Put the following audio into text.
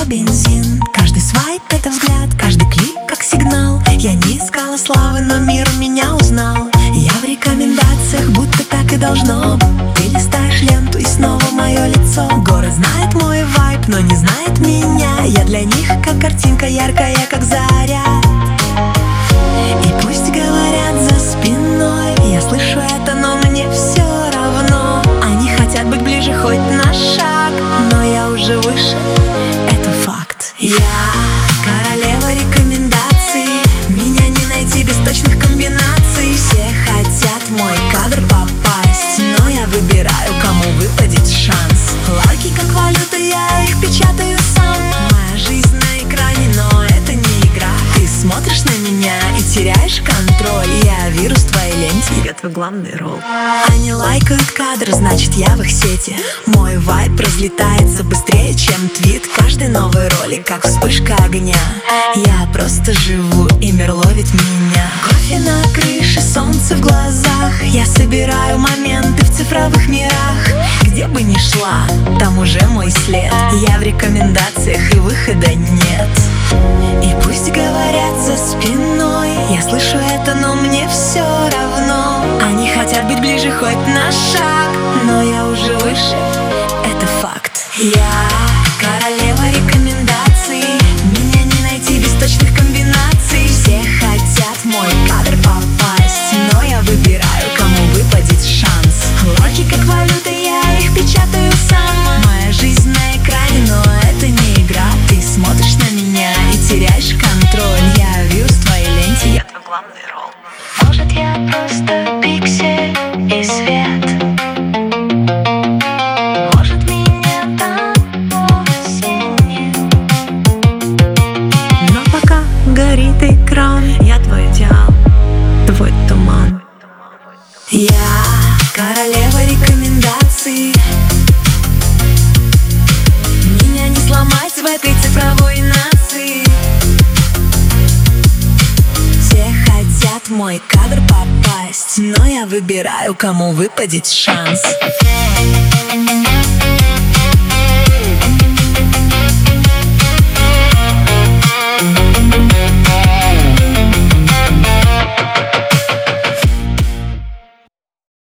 его бензин. Каждый свайп — это взгляд, каждый клик как сигнал. Я не искала славы, но мир меня узнал. Я в рекомендациях, будто так и должно. Ты листаешь ленту и снова мое лицо. Город знает мой вайб, но не знает меня. Я для них как картинка яркая, как заря. И пусть говорят за спиной, я слышу это, но мне все равно. Они хотят быть ближе хоть на шаг, но я уже выше, это факт. Я королева рекомендаций, меня не найти без точных комбинаций. Все хотят в мой кадр попасть, но я выбираю, кому выпадет шанс. Лайки как валюта, я их печатаю сам. Моя жизнь на экране, но это не игра. Ты смотришь на меня и теряешь контроль. Я вирус в твоей ленте, я твой главный ролл. Они лайкают кадр, значит я в их сети. Мой вайб разлетается быстрее, чем твит. Каждый новый ролик, как вспышка огня. Я просто живу, и мир ловит меня. Кофе на крыше, солнце в глазах. Я собираю моменты в цифровых мирах. Где бы ни шла, там уже мой след. Я в рекомендациях, и выхода нет. И пусть говорят за спиной, я слышу это, но мне все равно. Они хотят быть ближе хоть на шаг, но я уже выше, это факт. Я королева рекомендаций, меня не найти без точных комбинаций. Все хотят в мой кадр попасть, но я выбираю, кому выпадет шанс. Лайки как валюта, я их печатаю сам. Моя жизнь на экране, но это не игра. Ты смотришь на меня и теряешь контроль. Я вирус в твоей ленте, я твой главный ролл. Может, я просто пиксель и свет. Может, меня там вовсе нет. Но пока горит экран, я твой идеал, твой туман. Я королева рекомендаций, меня не сломать в этой цифровой нации. Все хотят в мой кадр попасть, но я выбираю, кому выпадет шанс.